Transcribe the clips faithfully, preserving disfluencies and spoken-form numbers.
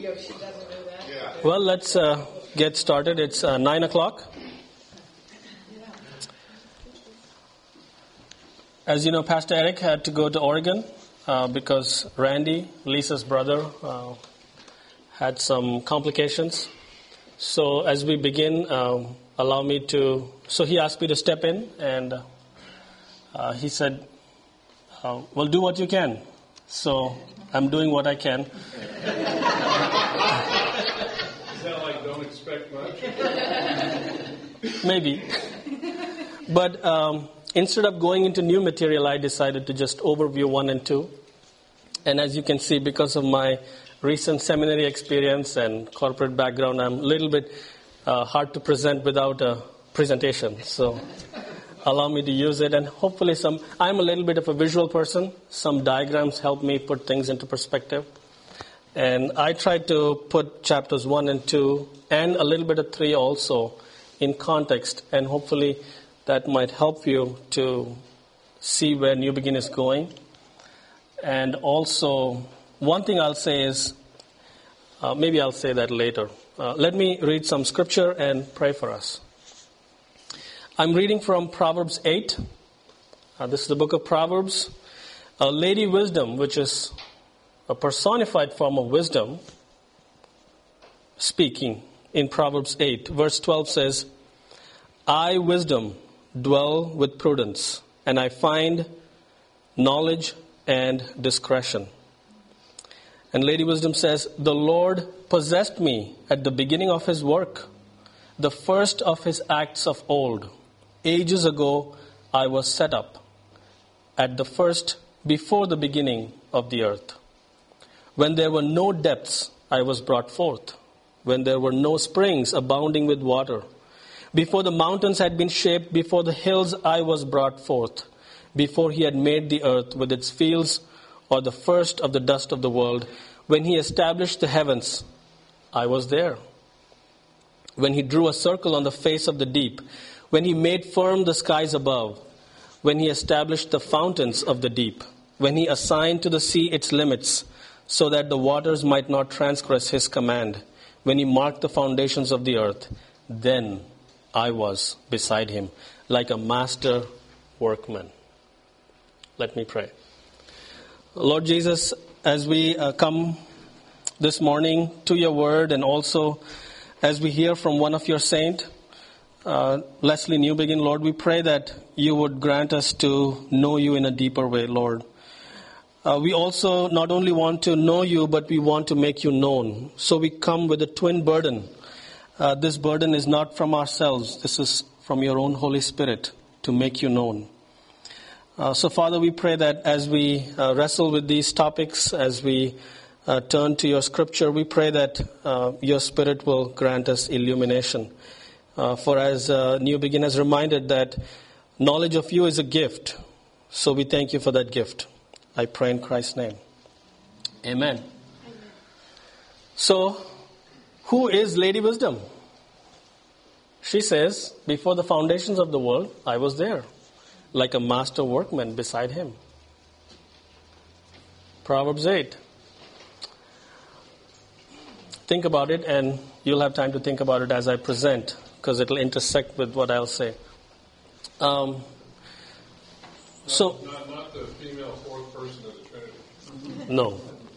video if she doesn't know that. Yeah. Well, let's uh, get started. It's uh, nine o'clock. As you know, Pastor Eric had to go to Oregon uh, because Randy, Lisa's brother, uh, had some complications. So as we begin, um, allow me to... So he asked me to step in, and uh, he said, uh, well, do what you can. So I'm doing what I can. Is that like don't expect much? Maybe. But um, instead of going into new material, I decided to just overview one and two. And as you can see, because of my recent seminary experience and corporate background, I'm a little bit uh, hard to present without a presentation. So allow me to use it. And hopefully some, I'm a little bit of a visual person. Some diagrams help me put things into perspective. And I tried to put chapters one and two and a little bit of three also in context. And hopefully that might help you to see where New Begin is going. And also, one thing I'll say is, uh, maybe I'll say that later. Uh, let me read some scripture and pray for us. I'm reading from Proverbs eight. Uh, this is the book of Proverbs. Uh, Lady Wisdom, which is a personified form of wisdom, speaking in Proverbs eight. Verse twelve says, I, wisdom, dwell with prudence, and I find knowledge and discretion. And Lady Wisdom says, the Lord possessed me at the beginning of his work, the first of his acts of old. Ages ago I was set up, at the first, before the beginning of the earth. When there were no depths, I was brought forth. When there were no springs abounding with water. Before the mountains had been shaped, before the hills I was brought forth. Before he had made the earth with its fields, or the first of the dust of the world. When he established the heavens, I was there. When he drew a circle on the face of the deep. When he made firm the skies above. When he established the fountains of the deep. When he assigned to the sea its limits, so that the waters might not transgress his command. When he marked the foundations of the earth, then I was beside him, like a master workman. Let me pray. Lord Jesus, as we uh, come this morning to your word, and also as we hear from one of your saints, uh, Leslie New Begin, Lord, we pray that you would grant us to know you in a deeper way, Lord. Uh, we also not only want to know you, but we want to make you known. So we come with a twin burden. Uh, this burden is not from ourselves. This is from your own Holy Spirit to make you known. Uh, so, Father, we pray that as we uh, wrestle with these topics, as we uh, turn to your scripture, we pray that uh, your Spirit will grant us illumination. Uh, for as uh, New Begin has reminded that knowledge of you is a gift. So we thank you for that gift. I pray in Christ's name. Amen. Amen. So, who is Lady Wisdom? She says, before the foundations of the world, I was there, like a master workman beside him. Proverbs eight. Think about it, and you'll have time to think about it as I present, because it'll intersect with what I'll say. Um, so, not, not the female fourth person of the Trinity. No.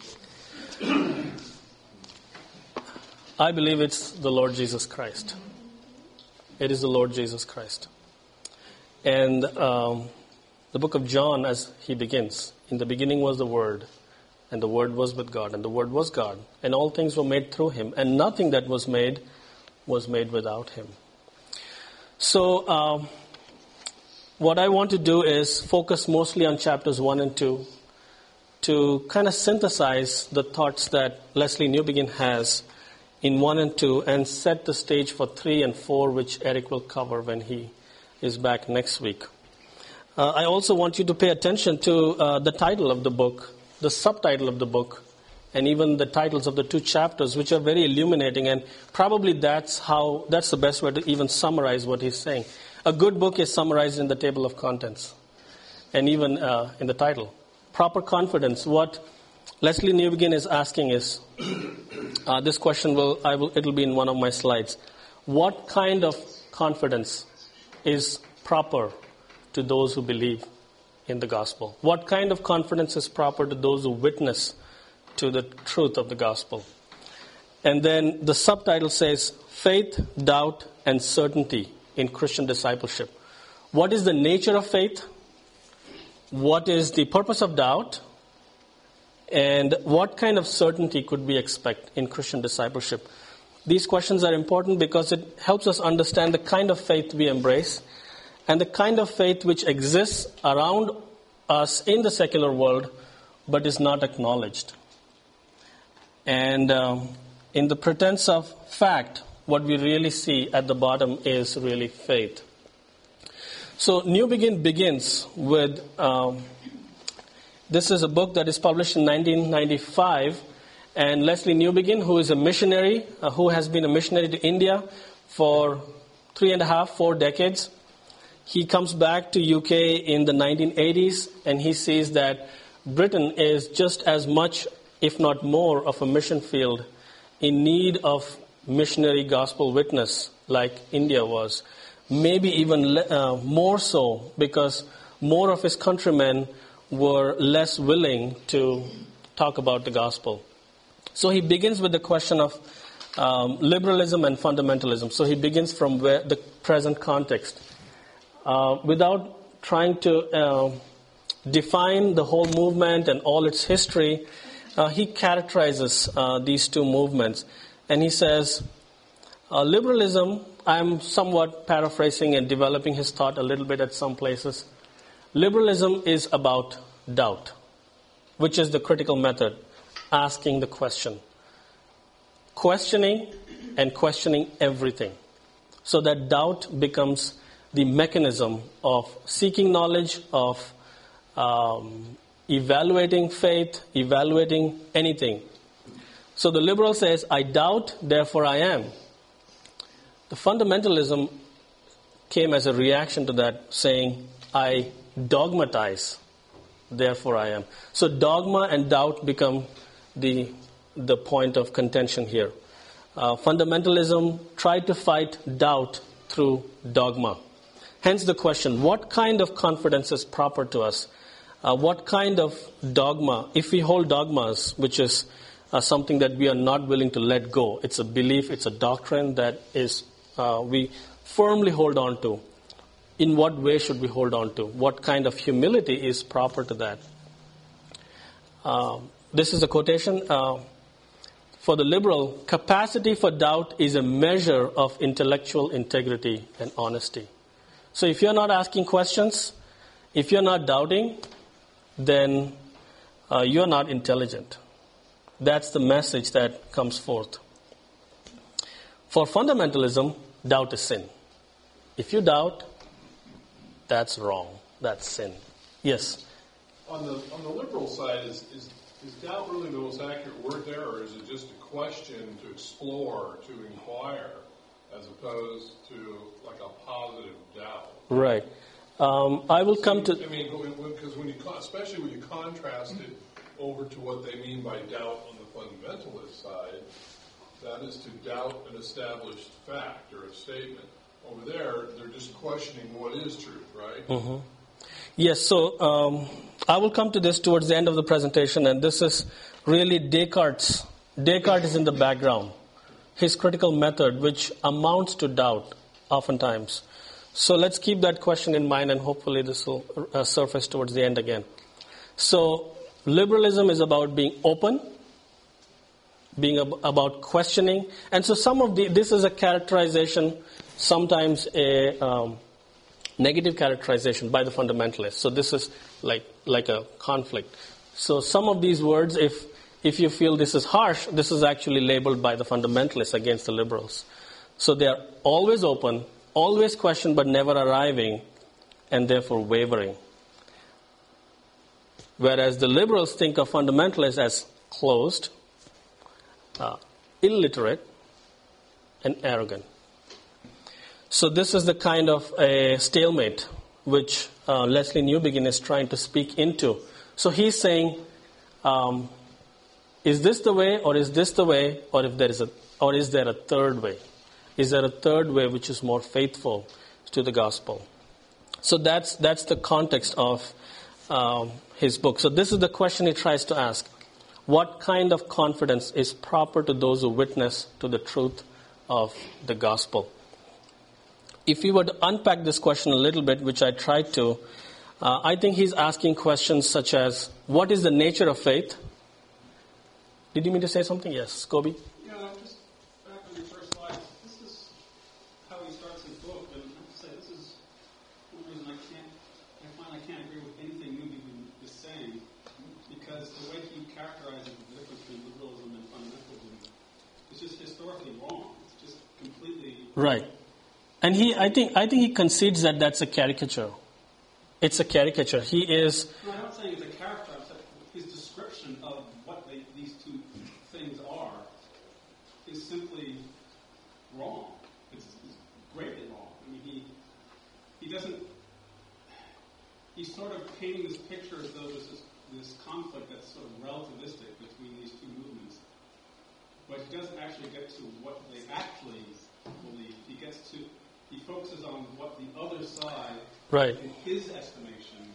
I believe it's the Lord Jesus Christ. It is the Lord Jesus Christ. And um, the book of John, as he begins, in the beginning was the Word, and the Word was with God, and the Word was God, and all things were made through him, and nothing that was made was made without him. So, um, what I want to do is focus mostly on chapters one and two to kind of synthesize the thoughts that Leslie New Begin has in one and two and set the stage for three and four, which Eric will cover when he is back next week. Uh, I also want you to pay attention to uh, the title of the book, the subtitle of the book, and even the titles of the two chapters, which are very illuminating, and probably that's how that's the best way to even summarize what he's saying. A good book is summarized in the table of contents, and even uh, in the title. Proper confidence. What Leslie New Begin is asking is, Uh, this question will, I will, it'll be in one of my slides. What kind of confidence is proper to those who believe in the gospel? What kind of confidence is proper to those who witness to the truth of the gospel? And then the subtitle says, Faith, Doubt, and Certainty in Christian Discipleship. What is the nature of faith? What is the purpose of doubt? And what kind of certainty could we expect in Christian discipleship? These questions are important because it helps us understand the kind of faith we embrace and the kind of faith which exists around us in the secular world but is not acknowledged. And um, in the pretense of fact, what we really see at the bottom is really faith. So New Begin begins with, um, this is a book that is published in nineteen ninety-five, and Leslie Newbegin, who is a missionary, uh, who has been a missionary to India for three and a half, four decades, he comes back to U K in the nineteen eighties, and he sees that Britain is just as much, if not more, of a mission field in need of missionary gospel witness like India was. Maybe even uh, more so, because more of his countrymen were less willing to talk about the gospel. So he begins with the question of um, liberalism and fundamentalism. So he begins from where the present context. Uh, without trying to uh, define the whole movement and all its history, uh, he characterizes uh, these two movements. And he says, uh, liberalism, I'm somewhat paraphrasing and developing his thought a little bit at some places. Liberalism is about doubt, which is the critical method, asking the question. Questioning and questioning everything. So that doubt becomes the mechanism of seeking knowledge, of um, evaluating faith, evaluating anything. So the liberal says, I doubt, therefore I am. The fundamentalism came as a reaction to that, saying, I dogmatize, therefore I am. So dogma and doubt become the, the point of contention here. Uh, fundamentalism tried to fight doubt through dogma. Hence the question, what kind of confidence is proper to us? Uh, what kind of dogma, if we hold dogmas, which is uh, something that we are not willing to let go, it's a belief, it's a doctrine that is uh, we firmly hold on to. In what way should we hold on to? What kind of humility is proper to that? Uh, this is a quotation. Uh, for the liberal, capacity for doubt is a measure of intellectual integrity and honesty. So if you're not asking questions, if you're not doubting, then uh, you're not intelligent. That's the message that comes forth. For fundamentalism, doubt is sin. If you doubt, that's wrong. That's sin. Yes? On the on the liberal side, is, is, is doubt really the most accurate word there, or is it just a question to explore, to inquire, as opposed to like a positive doubt? Right. Um, I will come to... I mean, because when you, especially when you contrast it over to what they mean by doubt on the fundamentalist side, that is to doubt an established fact or a statement. Over there, they're just questioning what is truth, right? Mm-hmm. Yes, so um, I will come to this towards the end of the presentation, and this is really Descartes. Descartes is in the background. His critical method, which amounts to doubt, oftentimes. So let's keep that question in mind, and hopefully this will uh, surface towards the end again. So liberalism is about being open, being ab- about questioning. And so some of the, this is a characterization, sometimes a um, negative characterization by the fundamentalists. So this is like like a conflict. So some of these words, if if you feel this is harsh, this is actually labeled by the fundamentalists against the liberals. So they are always open, always question but never arriving, and therefore wavering. Whereas the liberals think of fundamentalists as closed, uh, illiterate, and arrogant. So this is the kind of a stalemate which uh, Leslie Newbegin is trying to speak into. So he's saying, um, is this the way, or is this the way, or if there is a, or is there a third way? Is there a third way which is more faithful to the gospel? So that's that's the context of um, his book. So this is the question he tries to ask: what kind of confidence is proper to those who witness to the truth of the gospel? If we were to unpack this question a little bit, which I tried to, uh, I think he's asking questions such as, what is the nature of faith? Did you mean to say something? Yes, Kobe? Yeah, just back on your first slide, this is how he starts his book, and I have to say, this is one reason I can't, I find I can't agree with anything Newbigin is saying, because the way he characterizes the difference between liberalism and fundamentalism is just historically wrong. It's just completely... Right. And he, I think, I think he concedes that that's a caricature. It's a caricature. He is... No, I'm not saying it's a caricature. I'm saying his description of what they, these two things are is simply wrong. It's, it's greatly wrong. I mean, he he doesn't... He's sort of painting this picture as though there's this, this conflict that's sort of relativistic between these two movements. But he doesn't actually get to what they actually believe. He gets to... He focuses on what the other side, right, in his estimation,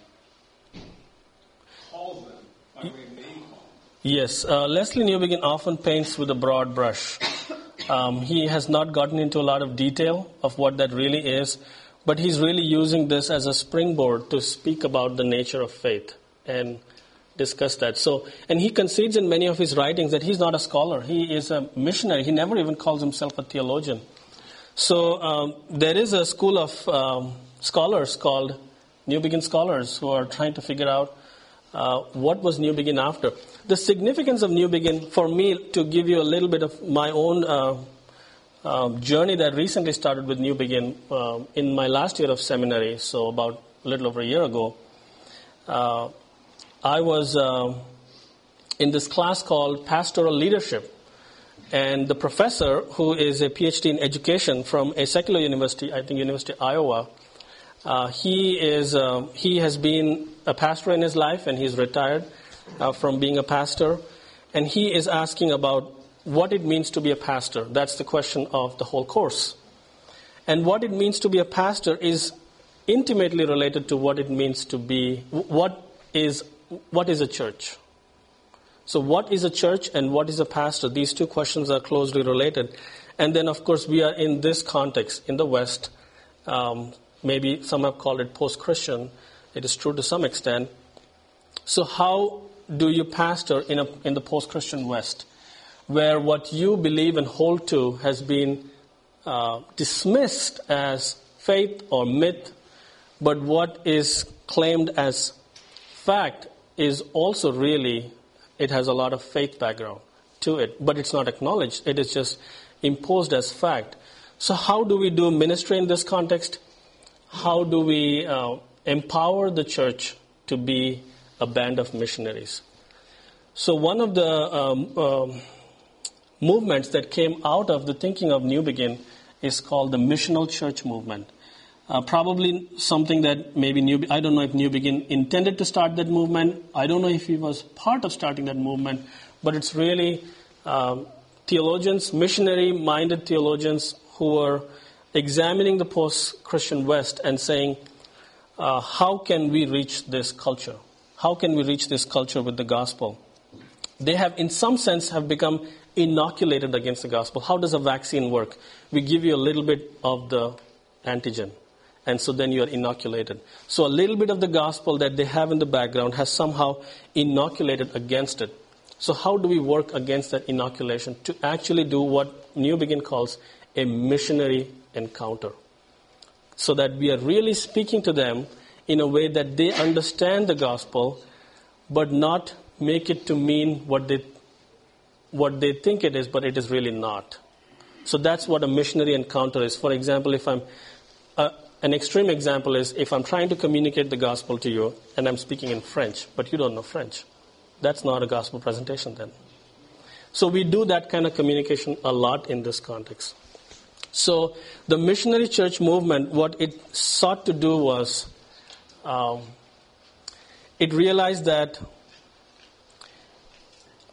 calls them by way of name calling. Yes, uh, Leslie Newbigin often paints with a broad brush. Um, he has not gotten into a lot of detail of what that really is, but he's really using this as a springboard to speak about the nature of faith and discuss that. So, and he concedes in many of his writings that he's not a scholar. He is a missionary. He never even calls himself a theologian. So um, there is a school of um, scholars called Newbigin scholars who are trying to figure out uh, what was Newbigin after. The significance of Newbigin, for me, to give you a little bit of my own uh, uh, journey that recently started with Newbigin uh, in my last year of seminary, so about a little over a year ago, uh, I was uh, in this class called Pastoral Leadership. And the professor, who is a P H D in education from a secular university, I think University of Iowa, uh, he is uh, he has been a pastor in his life, and he's retired uh, from being a pastor. And he is asking about what it means to be a pastor. That's the question of the whole course. And what it means to be a pastor is intimately related to what it means to be, what is what is a church. So what is a church and what is a pastor? These two questions are closely related. And then, of course, we are in this context in the West. Um, maybe some have called it post-Christian. It is true to some extent. So how do you pastor in, a, in the post-Christian West, where what you believe and hold to has been uh, dismissed as faith or myth, but what is claimed as fact is also really... It has a lot of faith background to it, but it's not acknowledged. It is just imposed as fact. So how do we do ministry in this context? How do we uh, empower the church to be a band of missionaries? So one of the um, um, movements that came out of the thinking of Newbigin is called the missional church movement. Uh, probably something that maybe New, I don't know if Newbigin intended to start that movement. I don't know if he was part of starting that movement, but it's really um, theologians, missionary-minded theologians who are examining the post-Christian West and saying, uh, how can we reach this culture? How can we reach this culture with the gospel? They have, in some sense, have become inoculated against the gospel. How does a vaccine work? We give you a little bit of the antigen, and so then you are inoculated. So a little bit of the gospel that they have in the background has somehow inoculated against it. So how do we work against that inoculation to actually do what Newbigin calls a missionary encounter? So that we are really speaking to them in a way that they understand the gospel, but not make it to mean what they what they think it is, but it is really not. So that's what a missionary encounter is. For example, if I'm uh, an extreme example is if I'm trying to communicate the gospel to you and I'm speaking in French, but you don't know French. That's not a gospel presentation then. So we do that kind of communication a lot in this context. So the missionary church movement, what it sought to do was, um, it realized that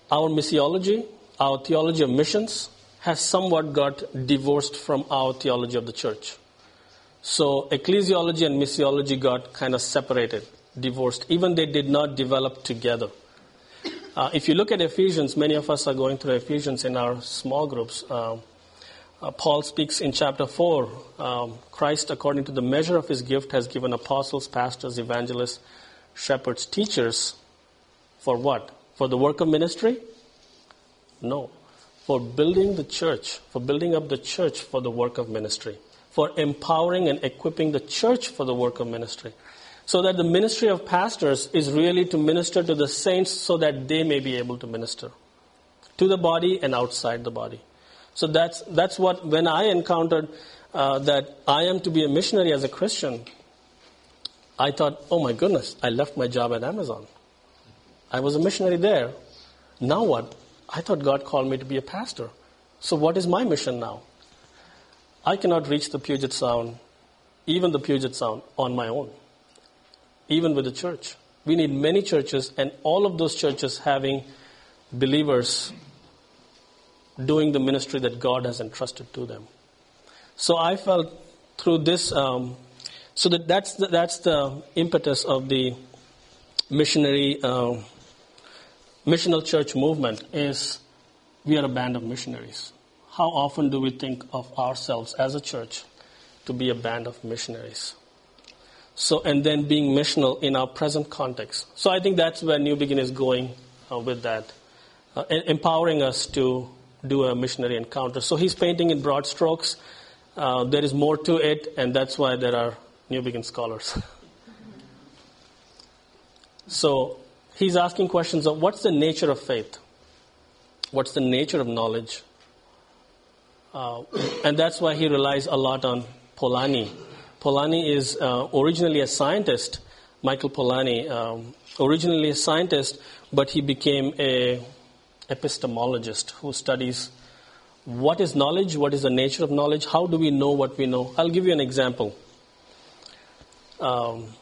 our missiology, our theology of missions, has somewhat got divorced from our theology of the church. So ecclesiology and missiology got kind of separated, divorced. Even they did not develop together. Uh, if you look at Ephesians, many of us are going through Ephesians in our small groups. Uh, uh, Paul speaks in chapter four, um, Christ, according to the measure of his gift, has given apostles, pastors, evangelists, shepherds, teachers. For what? For the work of ministry? No. For building the church, for building up the church for the work of ministry. For empowering and equipping the church for the work of ministry. So that the ministry of pastors is really to minister to the saints so that they may be able to minister to the body and outside the body. So that's that's what, when I encountered uh, that I am to be a missionary as a Christian, I thought, oh my goodness, I left my job at Amazon. I was a missionary there. Now what? I thought God called me to be a pastor. So what is my mission now? I cannot reach the Puget Sound, even the Puget Sound, on my own, even with the church. We need many churches, and all of those churches having believers doing the ministry that God has entrusted to them. So I felt through this, um, so that that's the, that's the impetus of the missionary, uh, missional church movement, is we are a band of missionaries. How often do we think of ourselves as a church to be a band of missionaries? So, and then being missional in our present context. So I think that's where New Begin is going uh, with that, uh, empowering us to do a missionary encounter. So he's painting in broad strokes. Uh, there is more to it, and that's why there are New Begin scholars. So he's asking questions of what's the nature of faith? What's the nature of knowledge? Uh, and that's why he relies a lot on Polanyi. Polanyi is uh, originally a scientist, Michael Polanyi, um, originally a scientist, but he became a epistemologist who studies what is knowledge, what is the nature of knowledge, how do we know what we know. I'll give you an example. Um,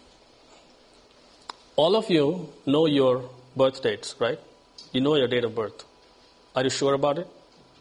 all of you know your birth dates, right? You know your date of birth. Are you sure about it?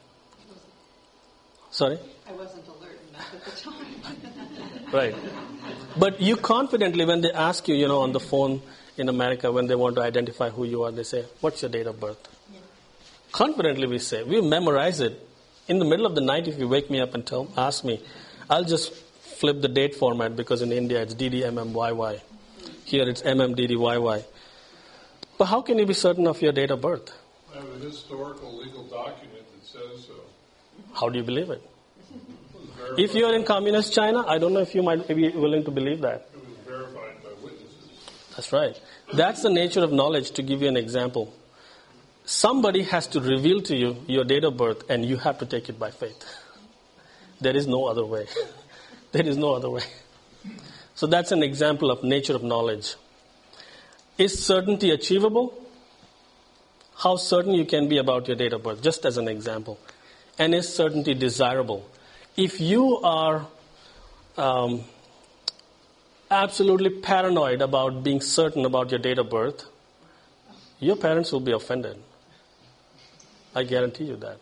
Sorry? I wasn't alert enough at the time. Right. But you confidently, when they ask you, you know, on the phone in America, when they want to identify who you are, they say, what's your date of birth? Yeah. Confidently we say. We memorize it. In the middle of the night, if you wake me up and tell, ask me, I'll just flip the date format, because in India it's D D M M Y Y. Here it's M M D D Y Y. But how can you be certain of your date of birth? I have a historical legal document that says so. How do you believe it? If you are in communist China, I don't know if you might be willing to believe that. It was verified by witnesses. That's right. That's the nature of knowledge. To give you an example, somebody has to reveal to you your date of birth, and you have to take it by faith. There is no other way. There is no other way. So that's an example of nature of knowledge. Is certainty achievable? How certain you can be about your date of birth, just as an example. And is certainty desirable? If you are um, absolutely paranoid about being certain about your date of birth, your parents will be offended. I guarantee you that.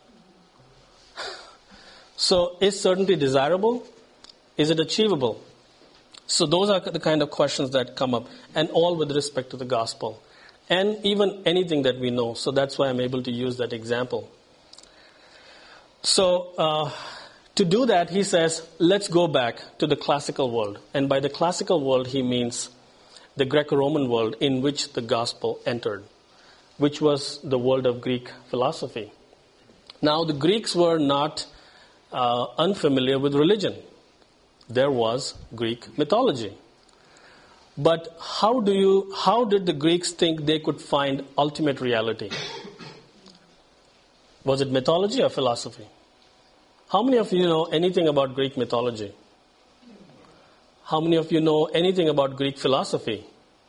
So, is certainty desirable? Is it achievable? So those are the kind of questions that come up, and all with respect to the gospel. And even anything that we know. So that's why I'm able to use that example. So, uh, to do that, he says, let's go back to the classical world. And by the classical world, he means the Greco-Roman world in which the gospel entered, which was the world of Greek philosophy. Now, the Greeks were not uh, unfamiliar with religion. There was Greek mythology. But how do you, how did the Greeks think they could find ultimate reality? Was it mythology or philosophy? How many of you know anything about Greek mythology? How many of you know anything about Greek philosophy?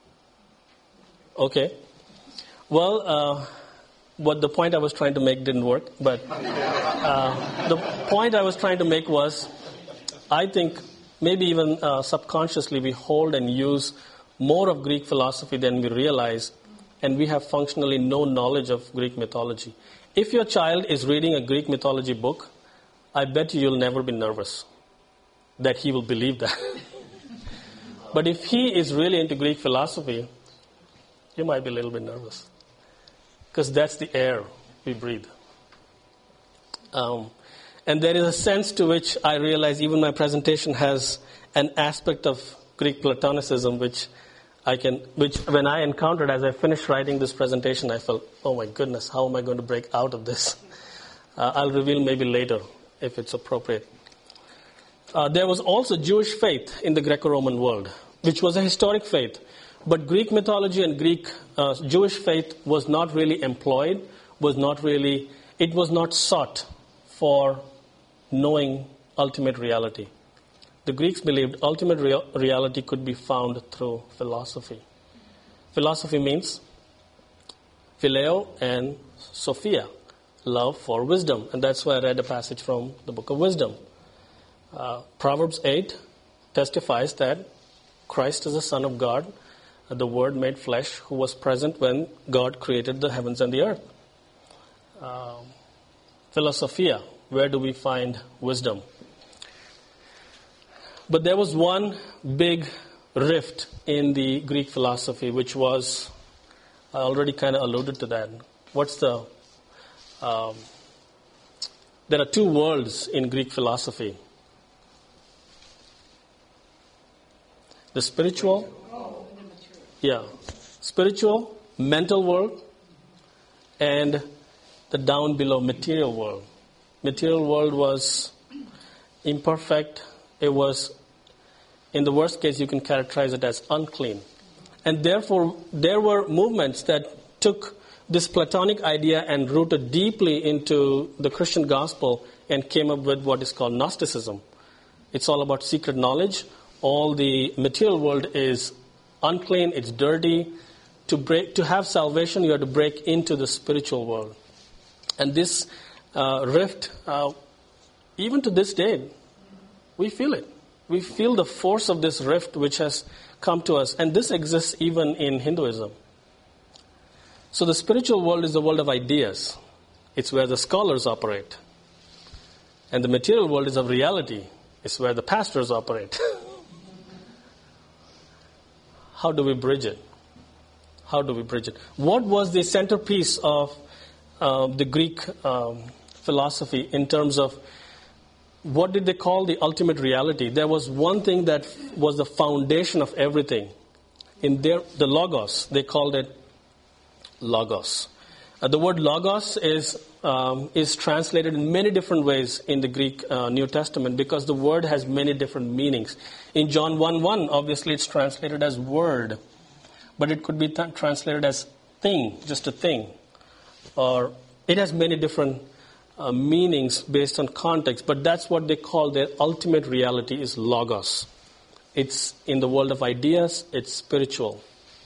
Okay. Well, uh, what the point I was trying to make didn't work, but uh, the point I was trying to make was, I think maybe even uh, subconsciously we hold and use more of Greek philosophy than we realize, and we have functionally no knowledge of Greek mythology. If your child is reading a Greek mythology book, I bet you you'll never be nervous that he will believe that. But if he is really into Greek philosophy, you might be a little bit nervous. Because that's the air we breathe. Um, and there is a sense to which I realize even my presentation has an aspect of Greek Platonicism, which I can, which when I encountered as I finished writing this presentation, I felt, oh my goodness, how am I going to break out of this? Uh, I'll reveal maybe later if it's appropriate. Uh, there was also Jewish faith in the Greco-Roman world, which was a historic faith. But Greek mythology and Greek uh, Jewish faith was not really employed, was not really, it was not sought for knowing ultimate reality. The Greeks believed ultimate real, reality could be found through philosophy. Philosophy means phileo and sophia, love for wisdom. And that's why I read a passage from the book of Wisdom. Uh, Proverbs eight testifies that Christ is the Son of God, the Word made flesh, who was present when God created the heavens and the earth. Um, philosophia, where do we find wisdom? But there was one big rift in the Greek philosophy, which was, I already kind of alluded to that. What's the, um, there are two worlds in Greek philosophy. The spiritual, yeah, spiritual, mental world, and the down below material world. Material world was imperfect. It was, in the worst case, you can characterize it as unclean. And therefore, there were movements that took this Platonic idea and rooted deeply into the Christian gospel and came up with what is called Gnosticism. It's all about secret knowledge. All the material world is unclean, it's dirty. To break, to have salvation, you have to break into the spiritual world. And this uh, rift, uh, even to this day, we feel it. We feel the force of this rift which has come to us. And this exists even in Hinduism. So the spiritual world is the world of ideas. It's where the scholars operate. And the material world is of reality. It's where the pastors operate. How do we bridge it? How do we bridge it? What was the centerpiece of uh, the Greek um, philosophy in terms of what did they call the ultimate reality? There was one thing that was the foundation of everything. In their, the Logos, they called it Logos. Uh, the word Logos is um, is translated in many different ways in the Greek uh, New Testament because the word has many different meanings. In John one one, obviously it's translated as word, but it could be th- translated as thing, just a thing. Or it has many different uh, meanings based on context, but that's what they call their ultimate reality is Logos. It's in the world of ideas, it's spiritual.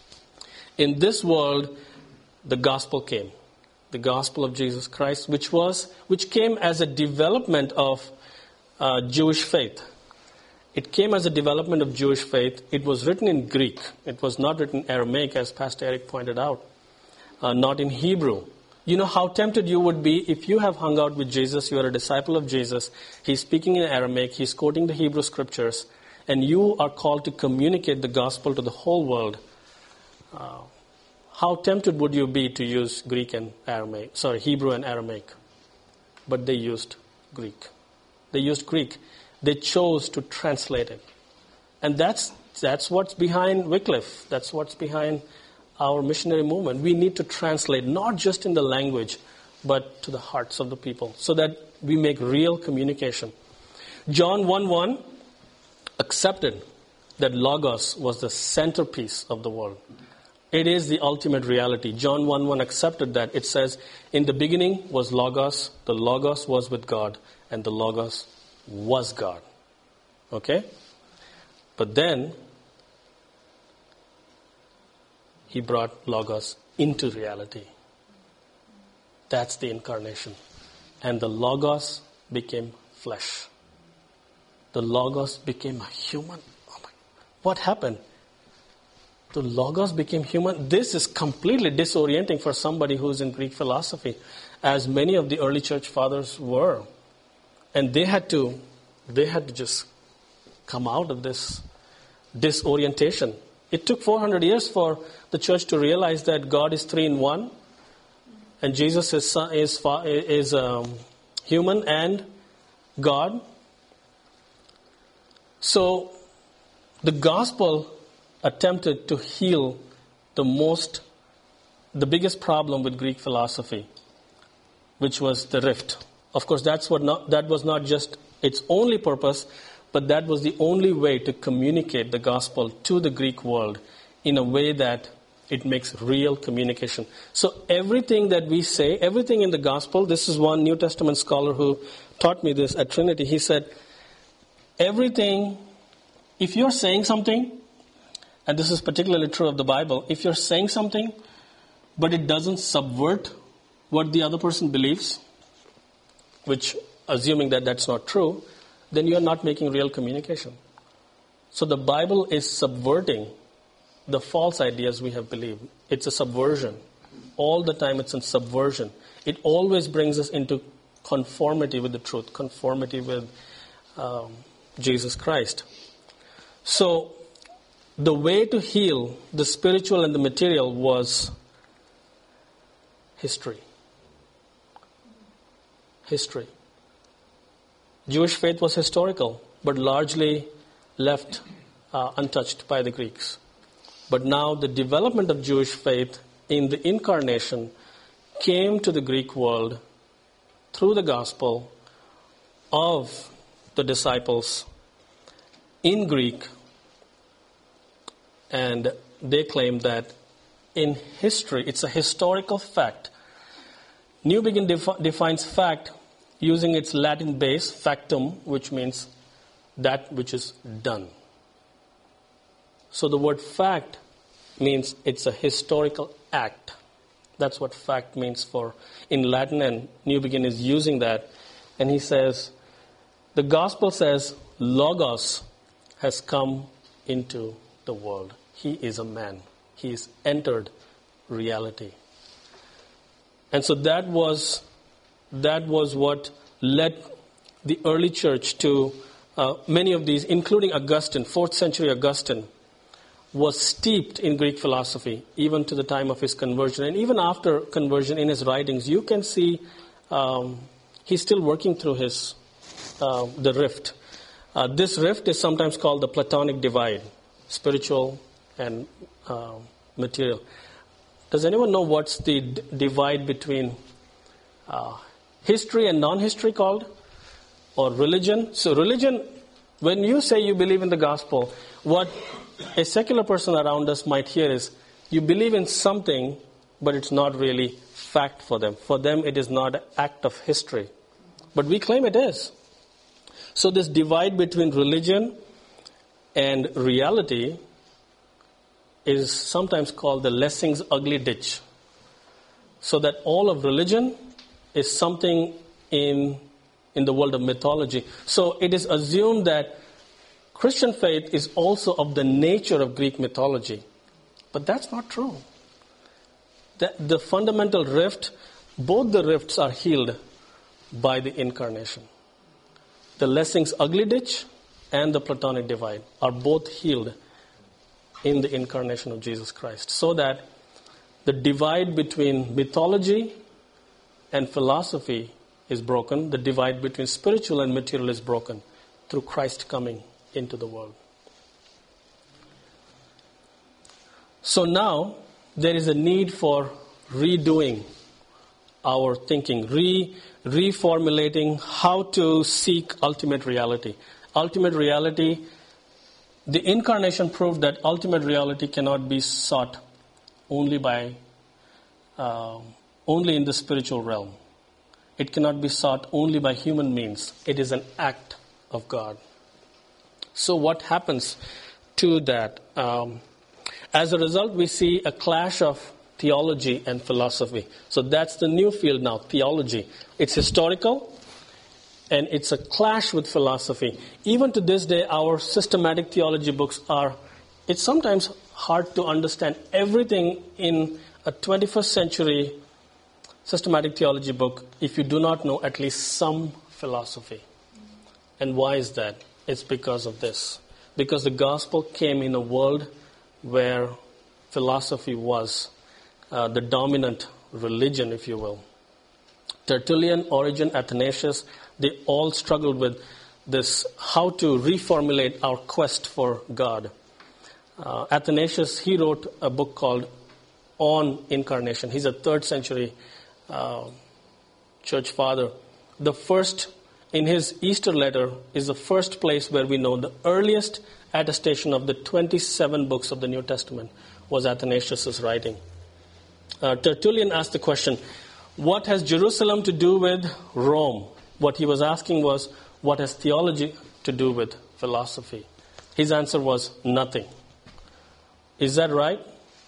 In this world, the gospel came. The gospel of Jesus Christ, which was, which came as a development of uh, Jewish faith. It came as a development of Jewish faith. It was written in Greek. It was not written in Aramaic, as Pastor Eric pointed out, uh, not in Hebrew. You know how tempted you would be if you have hung out with Jesus, you are a disciple of Jesus, he's speaking in Aramaic, he's quoting the Hebrew scriptures, and you are called to communicate the gospel to the whole world. Uh, How tempted would you be to use Greek and Aramaic, sorry, Hebrew and Aramaic? But they used Greek. They used Greek. They chose to translate it. And that's that's what's behind Wycliffe. That's what's behind our missionary movement. We need to translate, not just in the language, but to the hearts of the people, so that we make real communication. John one one accepted that Logos was the centerpiece of the world. It is the ultimate reality. John one one accepted that. It says, in the beginning was Logos, the Logos was with God, and the Logos was God. Okay? But then, he brought Logos into reality. That's the incarnation. And the Logos became flesh. The Logos became a human. Oh my, what happened? the Logos became human. This is completely disorienting for somebody who's in Greek philosophy, as many of the early church fathers were. And they had to, they had to just come out of this disorientation. It took four hundred years for the church to realize that God is three in one, and Jesus is is is um, human and God. So the gospel attempted to heal the most, the biggest problem with Greek philosophy, which was the rift. Of course, that's what not, that was not just its only purpose, but that was the only way to communicate the gospel to the Greek world in a way that it makes real communication. So everything that we say, everything in the gospel, this is one New Testament scholar who taught me this at Trinity. He said, everything, if you're saying something, and this is particularly true of the Bible, if you're saying something, but it doesn't subvert what the other person believes, which, assuming that that's not true, then you're not making real communication. So the Bible is subverting the false ideas we have believed. It's a subversion. All the time it's in subversion. It always brings us into conformity with the truth, conformity with um, Jesus Christ. So the way to heal the spiritual and the material was history. History. Jewish faith was historical, but largely left uh, untouched by the Greeks. But now the development of Jewish faith in the incarnation came to the Greek world through the gospel of the disciples in Greek, and they claim that in history, it's a historical fact. New Begin defi- defines fact using its Latin base, factum, which means that which is done. So the word fact means it's a historical act. That's what fact means for in Latin, and New Begin is using that. And he says, the gospel says, Logos has come into the world. He is a man. He has entered reality. And so that was that was what led the early church to uh, many of these, including Augustine, fourth century Augustine, was steeped in Greek philosophy, even to the time of his conversion. And even after conversion in his writings, you can see um, he's still working through his uh, the rift. Uh, this rift is sometimes called the Platonic divide, spiritual and uh, material. Does anyone know what's the d- divide between uh, history and non-history called? Or religion? So religion, when you say you believe in the gospel, what a secular person around us might hear is, you believe in something, but it's not really fact for them. For them, it is not an act of history. But we claim it is. So this divide between religion and reality is sometimes called the Lessing's ugly ditch. So that all of religion is something in, in the world of mythology. So it is assumed that Christian faith is also of the nature of Greek mythology. But that's not true. The, the fundamental rift, both the rifts are healed by the incarnation. The Lessing's ugly ditch and the Platonic divide are both healed in the incarnation of Jesus Christ. So that the divide between mythology and philosophy is broken. The divide between spiritual and material is broken through Christ coming into the world. So now there is a need for redoing our thinking, re reformulating how to seek ultimate reality. Ultimate reality, the incarnation proved that ultimate reality cannot be sought only by uh, only in the spiritual realm. It cannot be sought only by human means. It is an act of God. So what happens to that? Um, as a result, we see a clash of theology and philosophy. So that's the new field now, theology. It's historical, and it's a clash with philosophy. Even to this day, our systematic theology books are, it's sometimes hard to understand everything in a twenty-first century systematic theology book if you do not know at least some philosophy. And why is that? It's because of this. Because the gospel came in a world where philosophy was uh, the dominant religion, if you will. Tertullian, Origen, Athanasius, they all struggled with this, how to reformulate our quest for God. Uh, Athanasius, he wrote a book called On Incarnation. He's a third century uh, church father. The first, in his Easter letter, is the first place where we know the earliest attestation of the twenty-seven books of the New Testament was Athanasius' writing. Uh, Tertullian asked the question, what has Jerusalem to do with Rome? What he was asking was, what has theology to do with philosophy? His answer was, nothing. Is that right?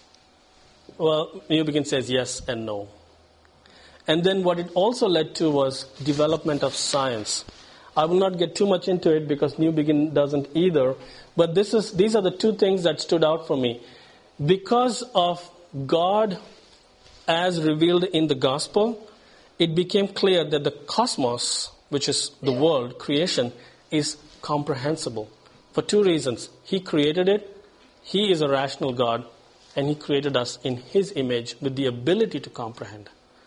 Well, Newbegin says yes and no. And then what it also led to was development of science. I will not get too much into it because Newbegin doesn't either. But this is these are the two things that stood out for me. Because of God as revealed in the gospel, it became clear that the cosmos, which is the world, creation, is comprehensible. For two reasons. He created it. He is a rational God. And He created us in His image with the ability to comprehend.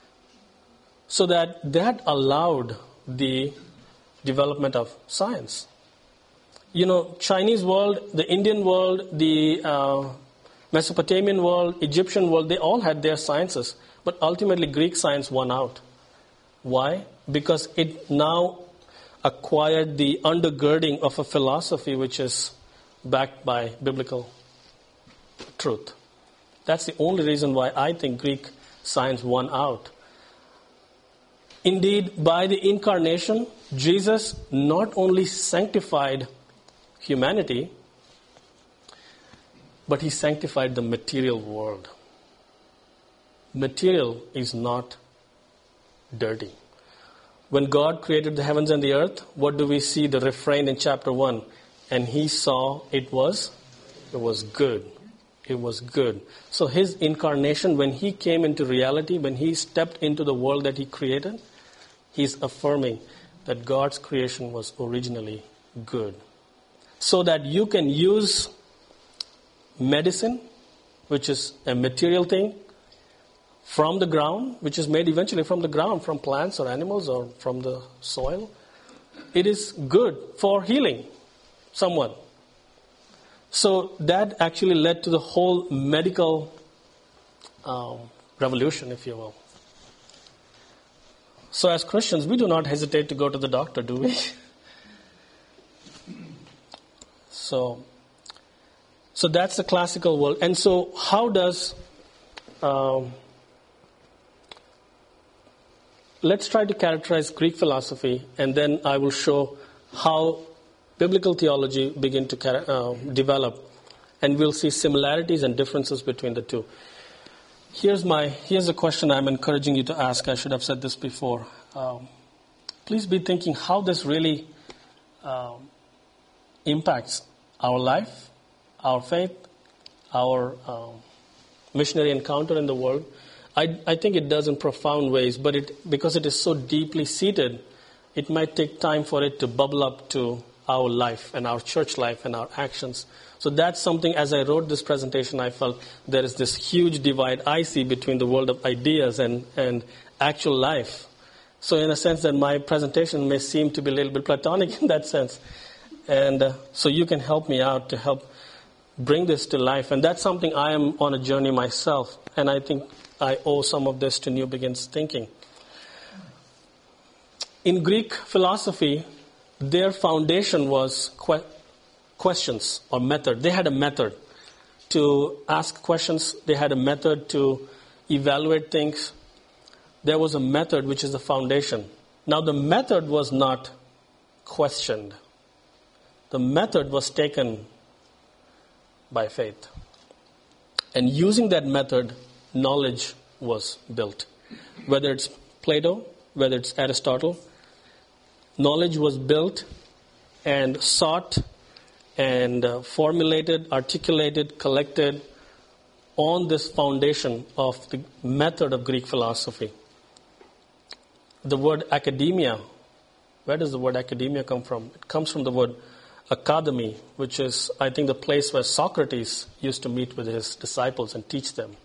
So that that allowed the development of science. You know, Chinese world, the Indian world, the uh, Mesopotamian world, Egyptian world, they all had their sciences. But ultimately Greek science won out. Why? Because it now acquired the undergirding of a philosophy which is backed by biblical truth. That's the only reason why I think Greek science won out. Indeed, by the incarnation, Jesus not only sanctified humanity, but He sanctified the material world. Material is not dirty. When God created the heavens and the earth, what do we see? The refrain in chapter one. And He saw it was, it was good. It was good. So His incarnation, when He came into reality, when He stepped into the world that He created, He's affirming that God's creation was originally good. So that you can use medicine, which is a material thing, from the ground, which is made eventually from the ground, from plants or animals or from the soil. It is good for healing someone. So that actually led to the whole medical um, revolution, if you will. So as Christians, we do not hesitate to go to the doctor, do we? so, so that's the classical world. And so how does... Um, let's try to characterize Greek philosophy, and then I will show how biblical theology begin to uh, develop, and we'll see similarities and differences between the two. Here's my here's a question I'm encouraging you to ask. I should have said this before. Um, please be thinking how this really um, impacts our life, our faith, our um, missionary encounter in the world. I, I think it does in profound ways, but it because it is so deeply seated, it might take time for it to bubble up to our life and our church life and our actions. So that's something, as I wrote this presentation, I felt there is this huge divide I see between the world of ideas and, and actual life. So in a sense that my presentation may seem to be a little bit platonic in that sense. And uh, so you can help me out to help bring this to life. And that's something I am on a journey myself. And I think I owe some of this to Newbegin's thinking. In Greek philosophy, their foundation was que- questions or method. They had a method to ask questions. They had a method to evaluate things. There was a method which is the foundation. Now the method was not questioned. The method was taken by faith. And using that method, knowledge was built. Whether it's Plato, whether it's Aristotle, knowledge was built and sought and uh, formulated, articulated, collected on this foundation of the method of Greek philosophy. The word academia, where does the word academia come from? It comes from the word academy, which is, I think, the place where Socrates used to meet with his disciples and teach them.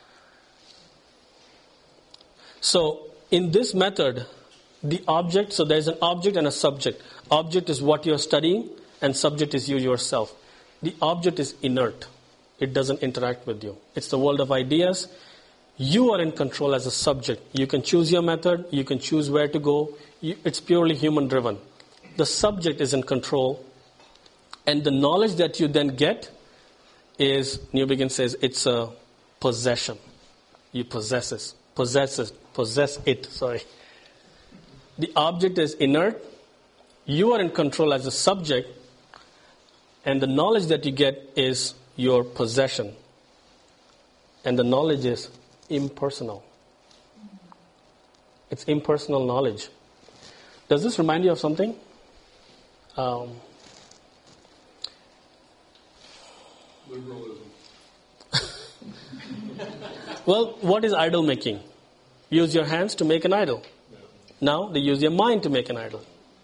So, in this method, the object, so there's an object and a subject. Object is what you're studying, and subject is you yourself. The object is inert. It doesn't interact with you. It's the world of ideas. You are in control as a subject. You can choose your method. You can choose where to go. You, it's purely human-driven. The subject is in control. And the knowledge that you then get is, Newbegin says, it's a possession. You possess it. Possess it. Possess it, sorry. The object is inert. You are in control as a subject. And the knowledge that you get is your possession. And the knowledge is impersonal. It's impersonal knowledge. Does this remind you of something? Um, Liberalism. well, what is idol making? Use your hands to make an idol. Yeah. Now they use your mind to make an idol.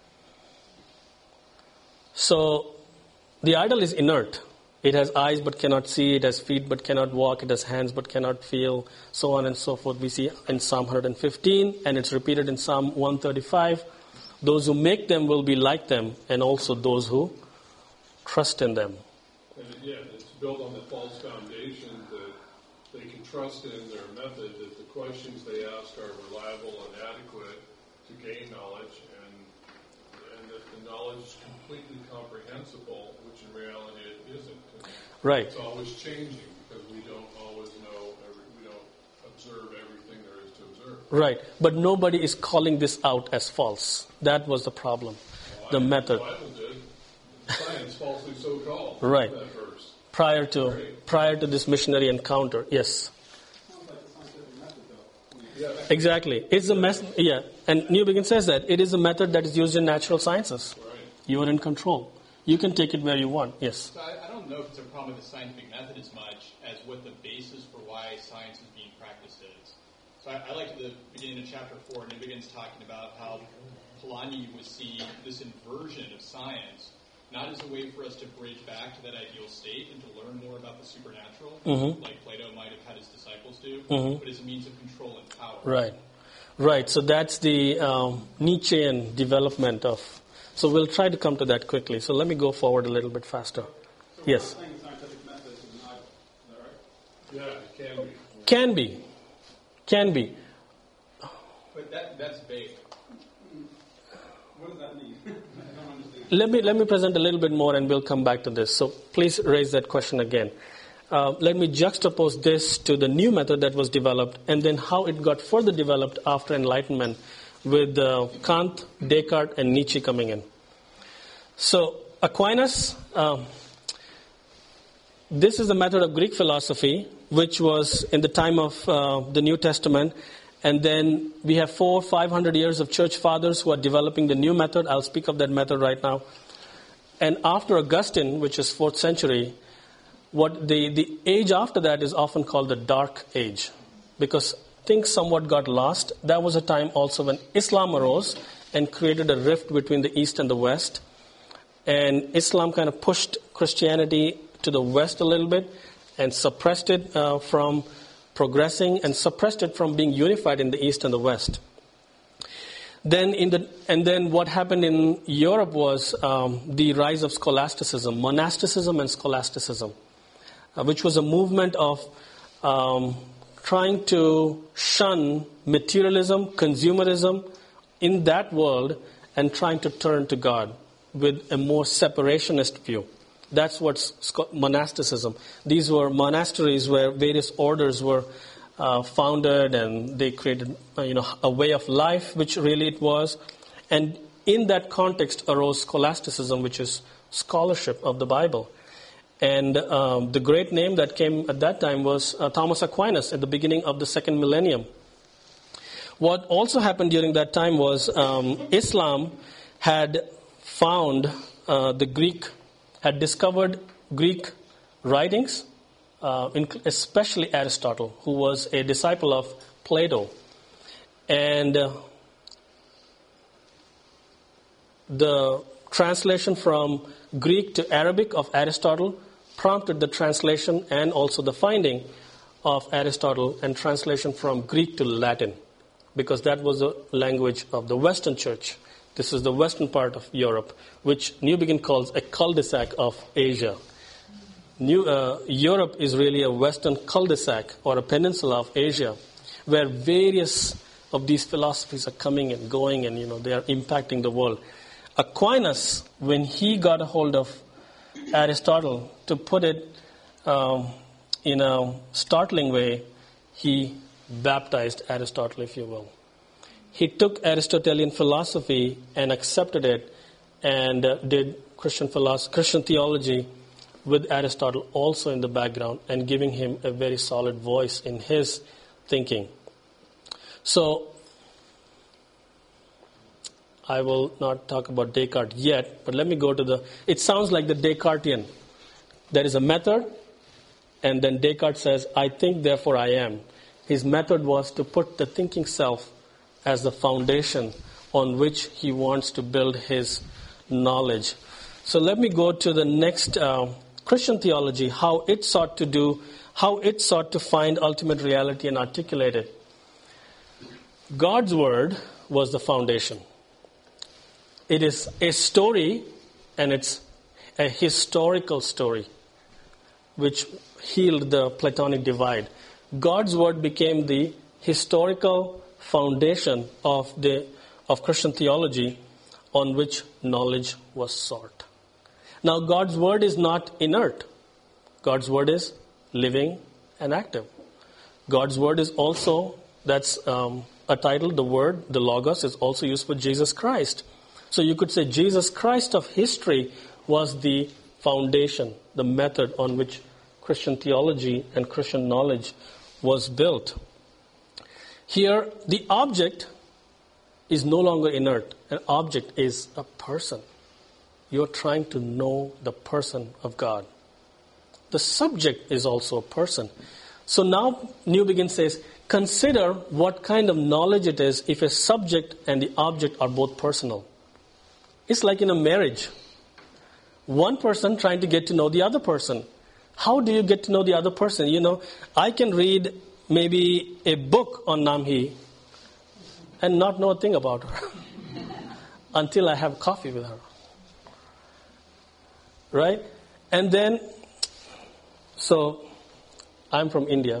So the idol is inert. It has eyes but cannot see. It has feet but cannot walk. It has hands but cannot feel. So on and so forth. We see in Psalm one fifteen, and it's repeated in Psalm one thirty-five. Those who make them will be like them, and also those who trust in them. And it, yeah, it's built on the false foundation that they can trust in their method, that the questions they ask are reliable and adequate to gain knowledge, and and that the knowledge is completely comprehensible, which in reality it isn't. Right. It's always changing because we don't always know, every, we don't observe everything there is to observe. Right. But nobody is calling this out as false. That was the problem. Well, the I, method. The Bible did. Science falsely so called. Right. That verse. Prior to Right. prior to this missionary encounter. Yes. Sounds like a scientific method, though. Yeah. Exactly. It's a mess. Yeah. And Newbegin says that it is a method that is used in natural sciences. Right. You are in control. You can take it where you want. Yes. So I, I don't know if it's a problem with the scientific method as much as what the basis for why science is being practiced is. So I, I like at the beginning of chapter four, and it begins talking about how Polanyi would see this inversion of science not as a way for us to bridge back to that ideal state and to learn more about the supernatural, Mhm. like Plato might have had his disciples do, Mhm. but as a means of control and power. Right. Right. So that's the um, Nietzschean development of. So we'll try to come to that quickly. So let me go forward a little bit faster. So Yes. we're not saying scientific method is an idol. Is that right? Yeah, it can be. Can be. Can be. But that that's vague. What does that mean? I don't understand. Let me let me present a little bit more, and we'll come back to this. So please raise that question again. Uh, let me juxtapose this to the new method that was developed, and then how it got further developed after Enlightenment, with uh, Kant, Descartes, and Nietzsche coming in. So Aquinas, um, this is the method of Greek philosophy, which was in the time of uh, the New Testament. And then we have four, five hundred years of church fathers who are developing the new method. I'll speak of that method right now. And after Augustine, which is fourth century, what the, the age after that is often called the Dark Age, because things somewhat got lost. That was a time also when Islam arose and created a rift between the East and the West. And Islam kind of pushed Christianity to the West a little bit and suppressed it uh, from progressing and suppressed it from being unified in the East and the West. Then in the and then what happened in Europe was um, the rise of scholasticism, monasticism and scholasticism, uh, which was a movement of um, trying to shun materialism, consumerism in that world, and trying to turn to God with a more separationist view. That's what's monasticism. These were monasteries where various orders were uh, founded, and they created, uh, you know, a way of life, which really it was. And in that context arose scholasticism, which is scholarship of the Bible. And um, the great name that came at that time was uh, Thomas Aquinas at the beginning of the second millennium. What also happened during that time was um, Islam had found uh, the Greek, had discovered Greek writings, uh, especially Aristotle, who was a disciple of Plato. And uh, the translation from Greek to Arabic of Aristotle prompted the translation and also the finding of Aristotle and translation from Greek to Latin, because that was the language of the Western Church. This is the western part of Europe, which New Begin calls a cul-de-sac of Asia. New, uh, Europe is really a western cul-de-sac or a peninsula of Asia, where various of these philosophies are coming and going, and you know they are impacting the world. Aquinas, when he got a hold of Aristotle, to put it um, in a startling way, he baptized Aristotle, if you will. He took Aristotelian philosophy and accepted it and uh, did Christian philosophy, Christian theology with Aristotle also in the background and giving him a very solid voice in his thinking. So, I will not talk about Descartes yet, but let me go to the, it sounds like the Descartian. There is a method, and then Descartes says, I think, therefore I am. His method was to put the thinking self as the foundation on which he wants to build his knowledge. So let me go to the next uh, Christian theology, how it sought to do, how it sought to find ultimate reality and articulate it. God's word was the foundation. It is a story, and it's a historical story, which healed the Platonic divide. God's word became the historical foundation of the of Christian theology on which knowledge was sought. Now, God's word is not inert. God's word is living and active. God's word is also, that's um, a title, the word, the Logos, is also used for Jesus Christ. So you could say Jesus Christ of history was the foundation, the method on which Christian theology and Christian knowledge was built. Here, the object is no longer inert. An object is a person. You're trying to know the person of God. The subject is also a person. So now New Begin says, consider what kind of knowledge it is if a subject and the object are both personal. It's like in a marriage. One person trying to get to know the other person. How do you get to know the other person? You know, I can read maybe a book on Namhi and not know a thing about her until I have coffee with her. Right? And then, so I'm from India.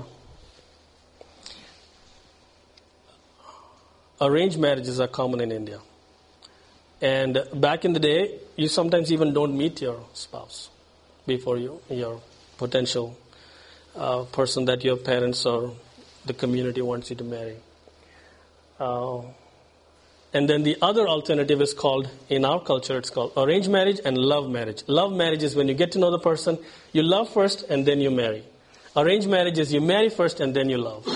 Arranged marriages are common in India. And back in the day, you sometimes even don't meet your spouse before you, your potential uh, person that your parents or the community wants you to marry. Uh, and then the other alternative is called, in our culture, it's called arranged marriage and love marriage. Love marriage is when you get to know the person, you love first and then you marry. Arranged marriage is you marry first and then you love.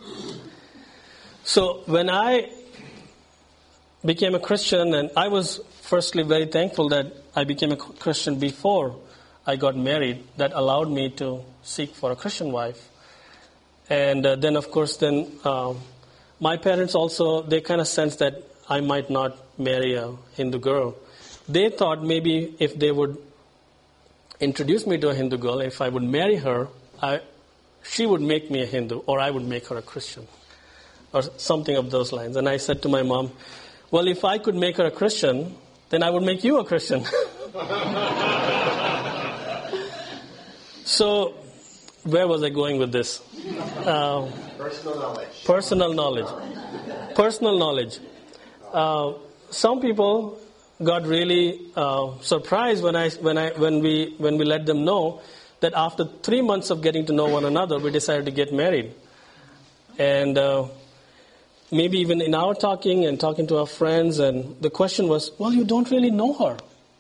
So when I became a Christian, and I was firstly very thankful that I became a Christian before I got married. That allowed me to seek for a Christian wife. And uh, then, of course, then uh, my parents also, they kind of sensed that I might not marry a Hindu girl. They thought maybe if they would introduce me to a Hindu girl, if I would marry her, I, she would make me a Hindu, or I would make her a Christian, or something of those lines. And I said to my mom, well, if I could make her a Christian, then I would make you a Christian. So, where was I going with this? Uh, personal knowledge. Personal knowledge. Personal knowledge. Uh, some people got really uh, surprised when I when I when we when we let them know that after three months of getting to know one another, we decided to get married, and. Uh, Maybe even in our talking and talking to our friends, and the question was, well, you don't really know her.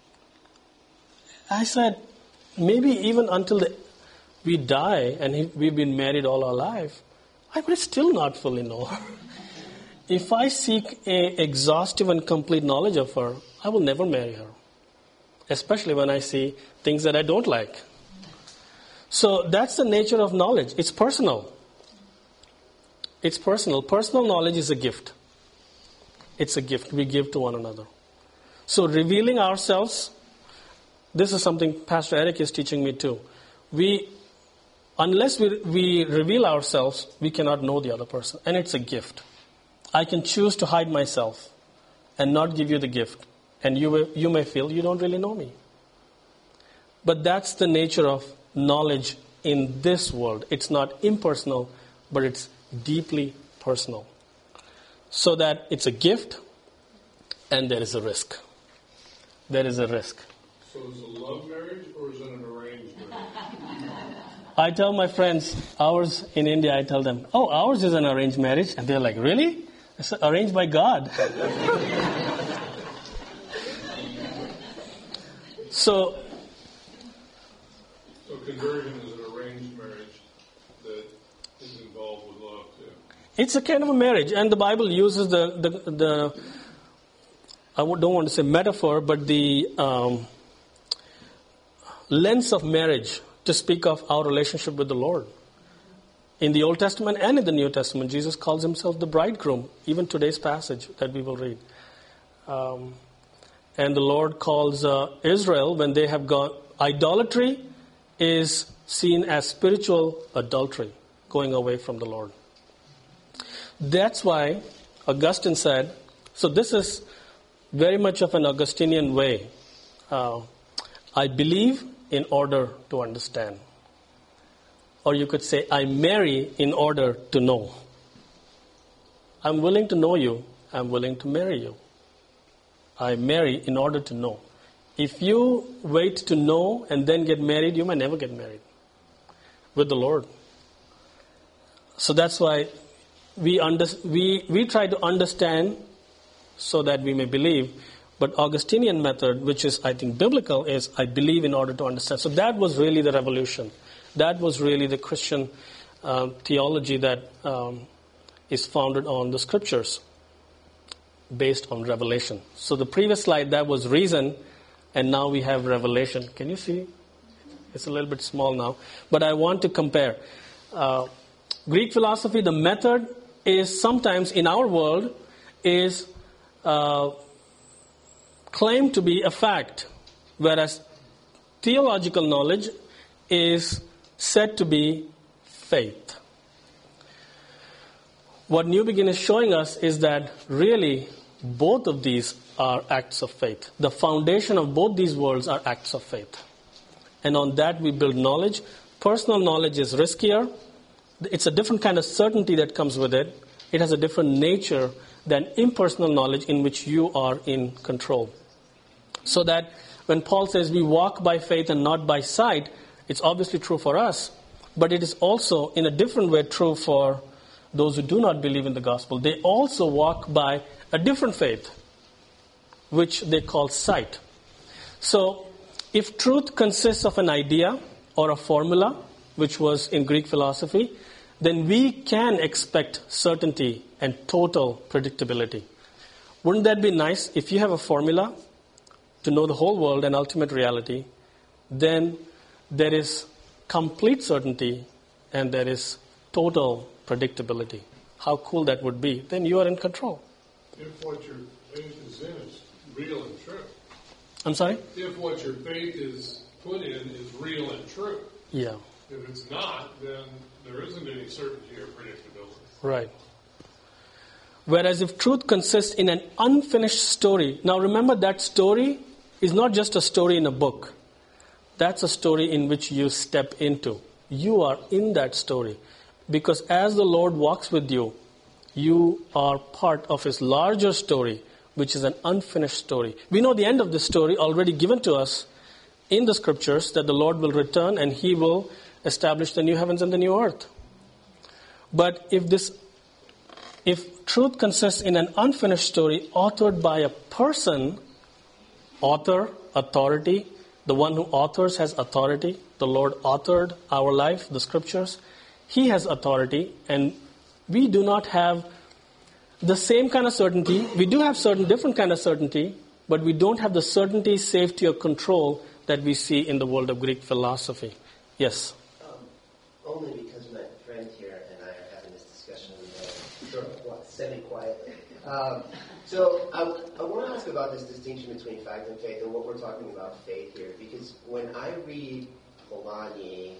I said, maybe even until the, we die and he, we've been married all our life, I would still not fully know her. If I seek a exhaustive and complete knowledge of her, I will never marry her, especially when I see things that I don't like. So that's the nature of knowledge. It's personal. It's personal. Personal knowledge is a gift. It's a gift we give to one another. So revealing ourselves, this is something Pastor Eric is teaching me too. We, unless we, we reveal ourselves, we cannot know the other person. And it's a gift. I can choose to hide myself and not give you the gift. And you, will, you may feel you don't really know me. But that's the nature of knowledge in this world. It's not impersonal, but it's deeply personal. So that it's a gift and there is a risk. There is a risk. So is it a love marriage or is it an arranged marriage? I tell my friends, ours in India, I tell them, oh, ours is an arranged marriage. And they're like, really? It's arranged by God. so, So conversion is an arranged marriage that is involved with love too. it's a kind of a marriage. And the Bible uses the, the, the I don't want to say metaphor, but the um, lens of marriage to speak of our relationship with the Lord. In the Old Testament and in the New Testament, Jesus calls himself the bridegroom, even today's passage that we will read. Um, and the Lord calls uh, Israel, when they have gone, idolatry is seen as spiritual adultery, going away from the Lord. That's why Augustine said, so this is very much of an Augustinian way. Uh, I believe in order to understand. Or you could say, I marry in order to know. I'm willing to know you. I'm willing to marry you. I marry in order to know. If you wait to know and then get married, you may never get married with the Lord. So that's why we under, we we try to understand so that we may believe. But Augustinian method, which is, I think, biblical, is I believe in order to understand. So that was really the revolution. That was really the Christian uh, theology that um, is founded on the scriptures, based on revelation. So the previous slide, that was reason, and now we have revelation. Can you see? It's a little bit small now. But I want to compare. Uh, Greek philosophy, the method is sometimes in our world is uh, claimed to be a fact, whereas theological knowledge is said to be faith. What New Begin is showing us is that really both of these are acts of faith. The foundation of both these worlds are acts of faith. And on that we build knowledge. Personal knowledge is riskier. It's a different kind of certainty that comes with it. It has a different nature than impersonal knowledge in which you are in control. So that when Paul says we walk by faith and not by sight, it's obviously true for us, but it is also in a different way true for those who do not believe in the gospel. They also walk by a different faith, which they call sight. So if truth consists of an idea or a formula, which was in Greek philosophy, then we can expect certainty and total predictability. Wouldn't that be nice? If you have a formula to know the whole world and ultimate reality, then there is complete certainty and there is total predictability. How cool that would be. Then you are in control. If what your faith is in is real and true. I'm sorry? If what your faith is put in is real and true. Yeah. If it's not, then there isn't any certainty or predictability. Right. Whereas if truth consists in an unfinished story, now remember that story is not just a story in a book. That's a story in which you step into. You are in that story. Because as the Lord walks with you, you are part of His larger story, which is an unfinished story. We know the end of this story already given to us in the scriptures, that the Lord will return and He will establish the new heavens and the new earth. But if this, if truth consists in an unfinished story authored by a person, author, authority, the one who authors has authority. The Lord authored our life, the scriptures. He has authority, and we do not have the same kind of certainty. We do have certain different kind of certainty, but we don't have the certainty, safety, or control that we see in the world of Greek philosophy. Yes? Uh, only because my friend here and I are having this discussion uh, sort of semi-quietly. Um, so I, I want to ask about this distinction between fact and faith and what we're talking about faith here, because when I read Polanyi